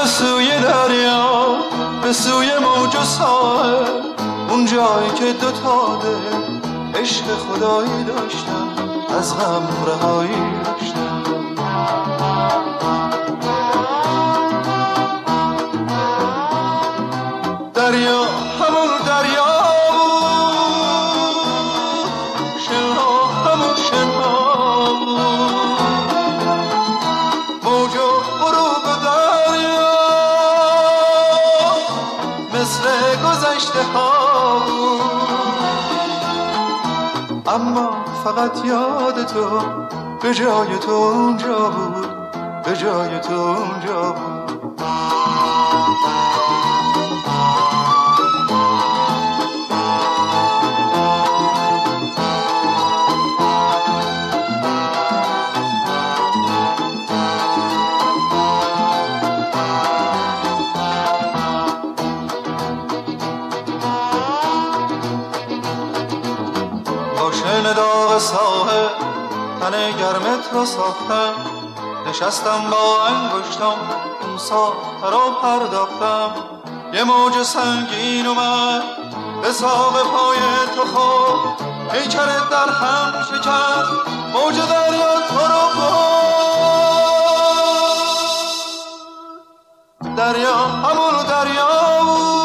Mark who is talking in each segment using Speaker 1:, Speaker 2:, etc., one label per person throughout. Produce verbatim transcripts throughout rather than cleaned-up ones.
Speaker 1: به سوی دریا، به سوی موج و ساحل، اون جایی که دوتا دل عشق خدایی داشتن، از غم رهایی داشتن. دریا همون دریا بود، شنها همون شنها بود، موج و غروب دریا مثل گذشته ها بود. اما فقط یاد تو به جای تو اونجا بود، به جای تو اونجا بود. شن داغ ساحل تن گرمت رو ساختم، نشستم با انگشتم اون ساخته رو پرداختم. یه موج سنگین اومد به ساق پای تو خورد، پیکرت در هم شکست، موج دریا تو رو برد. دریا همون دریا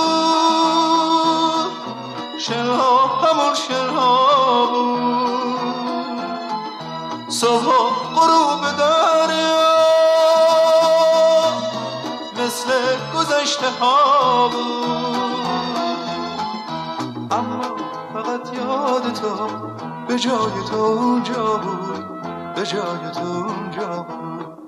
Speaker 1: بود، شنها همون شنها بود، صبح و غروب دریا مثل گذشته ها بود. اما فقط یاد تو به جای تو اونجا بود، به جای تو اونجا بود.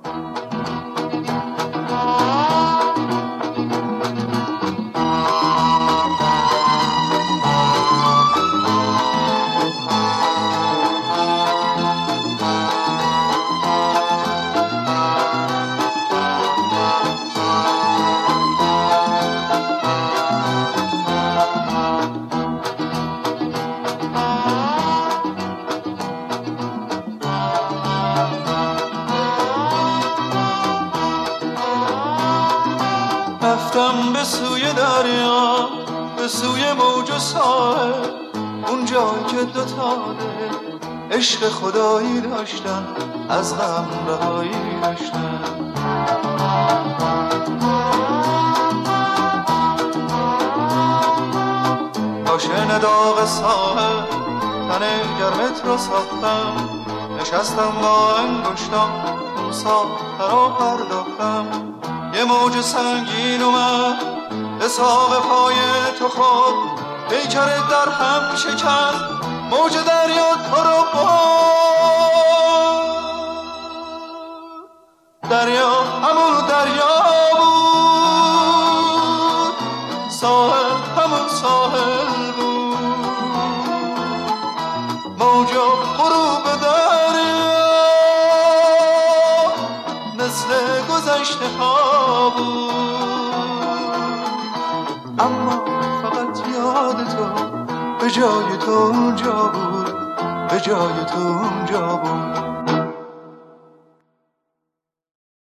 Speaker 1: رفتم به سوی دریا، به سوی موج و ساحل، اون جایی که دوتا دل عشق خدایی داشتن، از غم رهایی داشتن. با شن داغ ساحل تن گرمت رو ساختم، نشستم با انگشتم اون ساخته رو پرداختم. یه موج سنگین اومد به ساق پای تو خورد، پیکرت در هم شکست، موج دریا تو رو برد. دریا همون دریا بود، ساحل همون ساحل بود، موج و غروب دریا مثل گذشته ها بود. اما فقط یاد تو به جای تو اونجا بود، به جای تو اونجا بود.